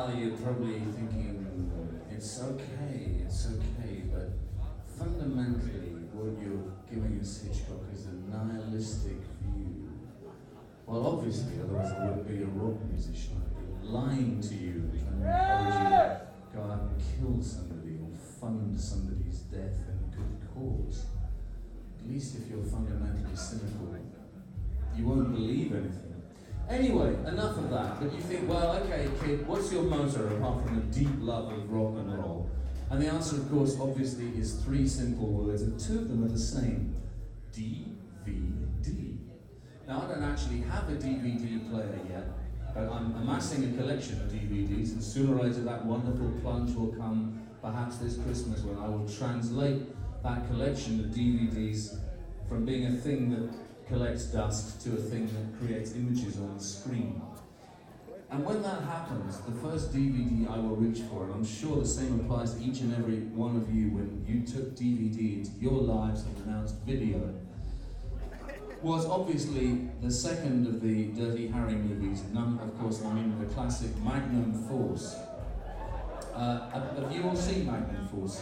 now you're probably thinking, it's okay, but fundamentally what you're giving us, Hitchcock, is a nihilistic view. Well, obviously, otherwise I wouldn't be a rock musician. I'd be lying to you and encourage you to go out and kill somebody or fund somebody's death in a good cause. At least if you're fundamentally cynical, you won't believe anything. Anyway, enough of that. But you think, well, okay, kid, what's your motor apart from a deep love of rock and roll? And the answer, of course, obviously, is three simple words, and two of them are the same. DVD. Now, I don't actually have a DVD player yet, but I'm amassing a collection of DVDs, and sooner or later that wonderful plunge will come, perhaps this Christmas, when I will translate that collection of DVDs from being a thing that collects dust to a thing that creates images on the screen. And when that happens, the first DVD I will reach for, and I'm sure the same applies to each and every one of you when you took DVD into your lives and announced video, was obviously the second of the Dirty Harry movies. None, of course, I mean the classic Magnum Force. Have you all seen Magnum Force?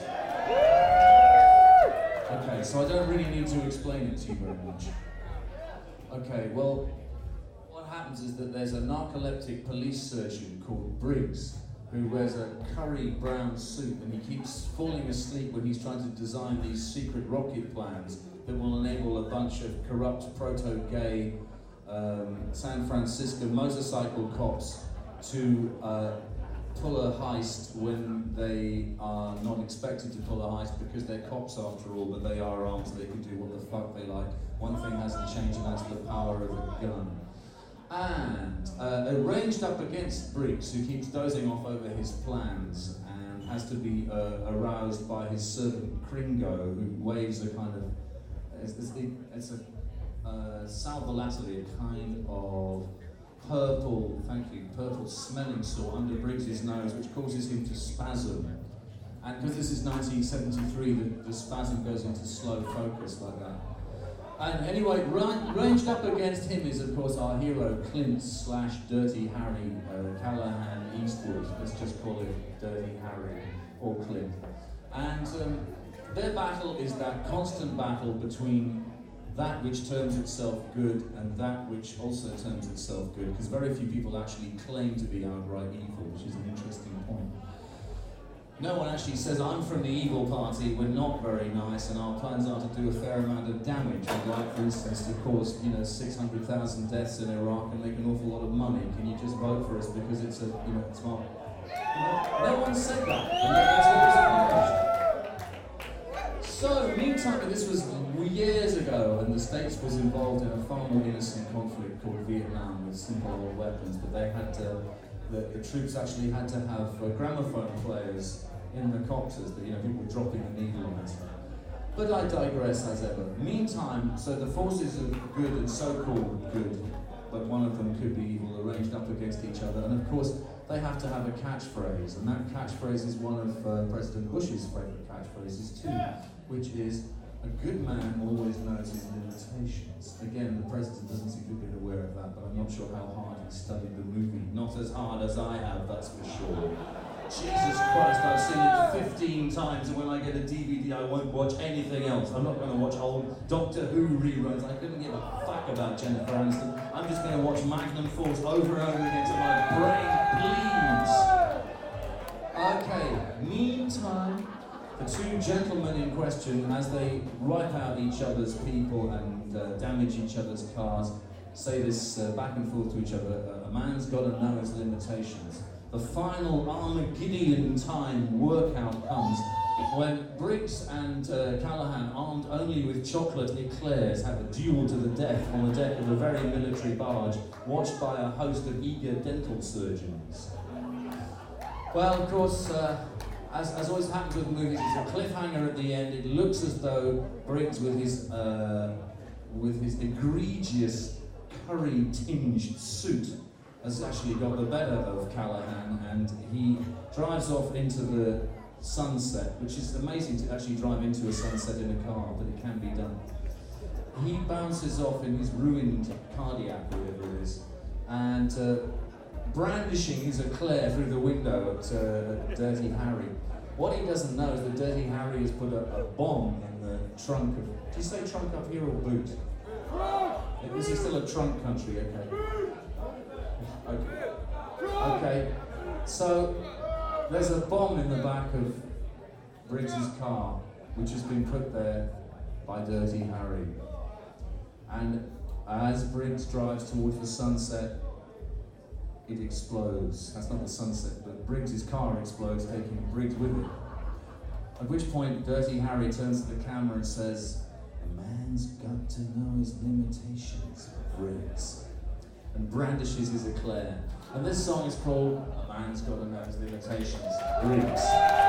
Okay, so I don't really need to explain it to you very much. Okay, well, what happens is that there's a narcoleptic police surgeon called Briggs who wears a curry brown suit, and he keeps falling asleep when he's trying to design these secret rocket plans that will enable a bunch of corrupt proto-gay San Francisco motorcycle cops to pull a heist when they are not expected to pull a heist because they're cops after all, but they are armed so they can do what the fuck they like. One thing hasn't changed, and that's the power of a gun. And ranged up against Briggs, who keeps dozing off over his plans and has to be aroused by his servant Kringo, who waves a kind of, it's a sal volatile, a kind of purple smelling sore under Briggs's nose, which causes him to spasm. And because this is 1973, the spasm goes into slow focus like that. And anyway, ranged up against him is, of course, our hero, Clint/Dirty Harry Callahan Eastwood. Let's just call it Dirty Harry or Clint. And their battle is that constant battle between that which terms itself good and that which also terms itself good, because very few people actually claim to be outright evil, which is an interesting point. No one actually says, I'm from the evil party, we're not very nice, and our plans are to do a fair amount of damage. We'd like, for instance, to cause 600,000 deaths in Iraq and make an awful lot of money. Can you just vote for us because it's a, it's not... No one said that, and yet that's what was accomplished. So, meantime, this was years ago, and the States was involved in a far more innocent conflict called Vietnam with simple old weapons, but they had to, the troops actually had to have gramophone players in the copters that people were dropping the needle on it. But I digress as ever. Meantime, so the forces of good and so-called good, but one of them could be evil, are ranged up against each other, and of course they have to have a catchphrase, and that catchphrase is one of President Bush's favourite catchphrases too, which is, a good man always knows his limitations. Again, the president doesn't seem to have been aware of that, but I'm not sure how hard he studied the movie. Not as hard as I have, that's for sure. Jesus Christ, I've seen it 15 times, and when I get a DVD, I won't watch anything else. I'm not going to watch old Doctor Who reruns. I couldn't give a fuck about Jennifer Aniston. I'm just going to watch Magnum Force over and over again until my brain bleeds. Okay, meantime, the two gentlemen in question, as they wipe out each other's people and damage each other's cars, say this back and forth to each other, a man's got to know his limitations. The final Armageddon time workout comes when Briggs and Callahan, armed only with chocolate eclairs, have a duel to the death on the deck of a very military barge, watched by a host of eager dental surgeons. Well, of course, as always happens with movies, it's a cliffhanger at the end. It looks as though Briggs, with his egregious curry-tinged suit, has actually got the better of Callahan, and he drives off into the sunset, which is amazing to actually drive into a sunset in a car, but it can be done. He bounces off in his ruined Cardiac, whatever it is, and brandishing his eclair through the window at Dirty Harry. What he doesn't know is that Dirty Harry has put a bomb in the trunk of... Do you say trunk up here or boot? This is still a trunk country, okay. Okay, so there's a bomb in the back of Briggs's car, which has been put there by Dirty Harry. And as Briggs drives towards the sunset, it explodes. That's not the sunset, but Briggs's car explodes, taking Briggs with it. At which point, Dirty Harry turns to the camera and says, "A man's got to know his limitations, Briggs," and brandishes his eclair. And this song is called "A Man's Got to Know His Limitations, Briggs."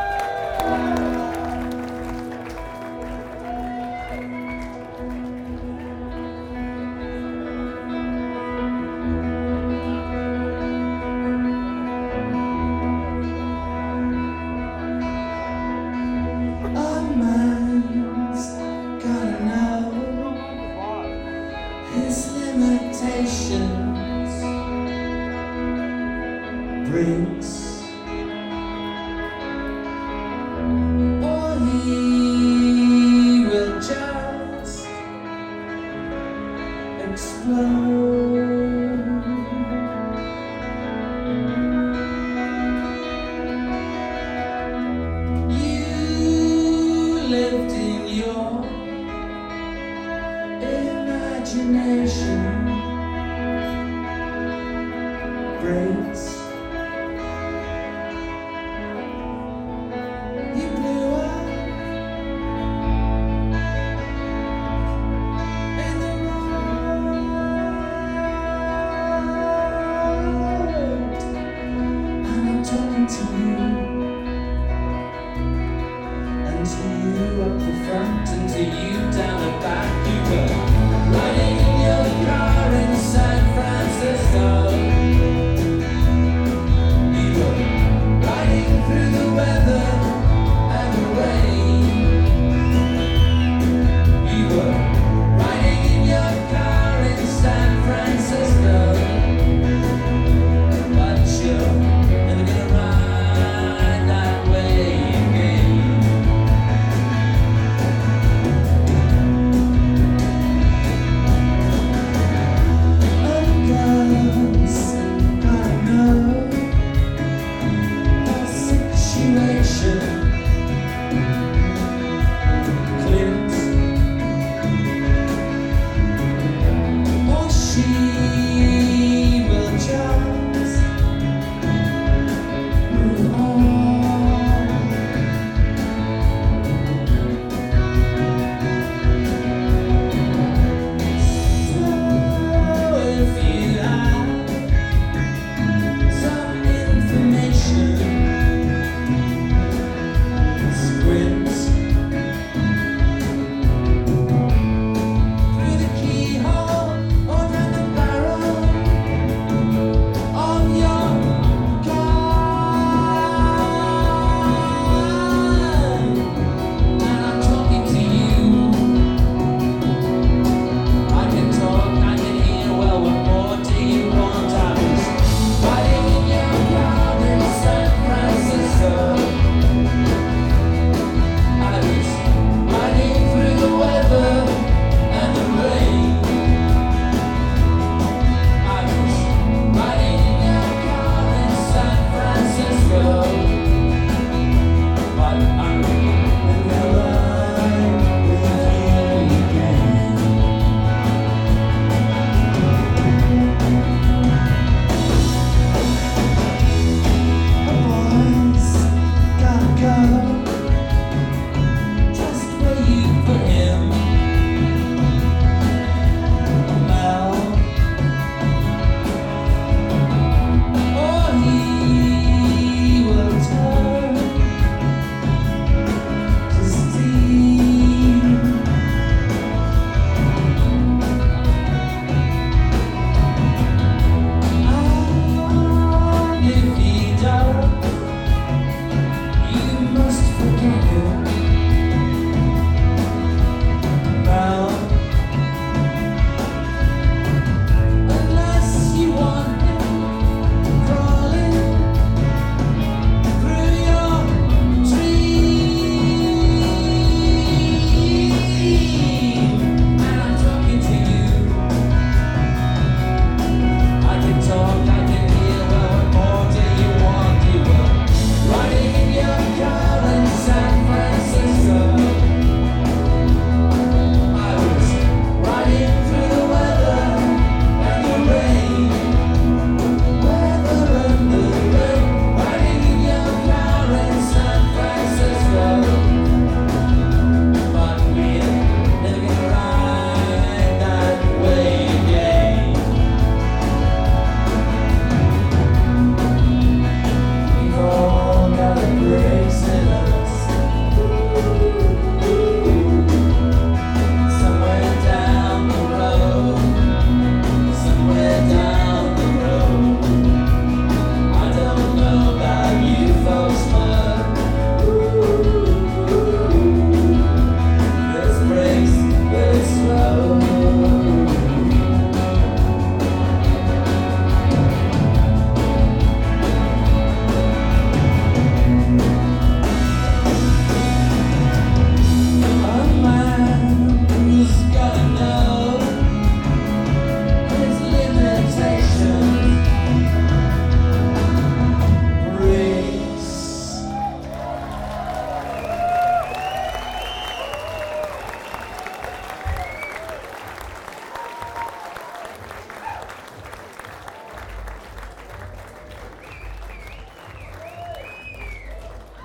Limitations, Briggs, or he will just explode. You lived in your imagination.